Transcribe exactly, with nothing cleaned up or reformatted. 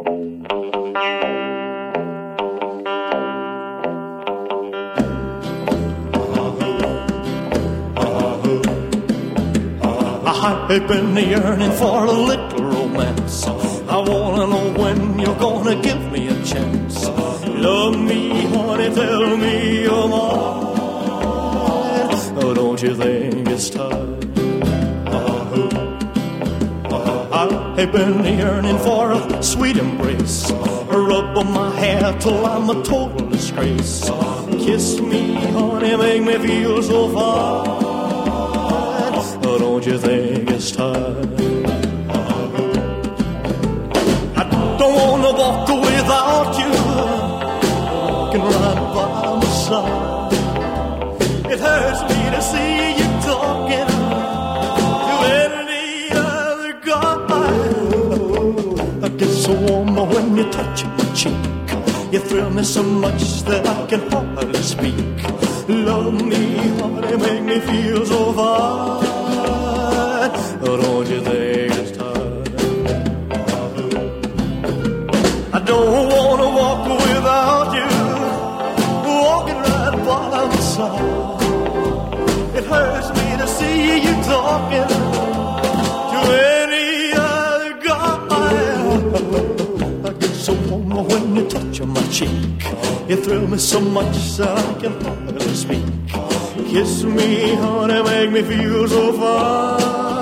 I've been yearning for a little romance. I wanna know when you're gonna give me a chance. Love me, honey, tell me you're mine. Oh, don't you think it's time? I've been yearning for a sweet embrace. Rub on my hair till I'm a total disgrace. Kiss me, honey, make me feel so fine. Oh, don't you think it's time? I don't wanna walk without you, walking right by my side. It hurts me to see you talking to any other guy. I get so warm when you touch my cheek. You thrill me so much that I can hardly speak. Love me, honey, make me feel so fine. Oh, don't you think it's time? I don't wanna walk without you, walking right by my side. It hurts me to see you talking to any other guy. I get so warm when you touch my cheek. You thrill me so much that I can hardly speak. Kiss me, honey, make me feel so fine.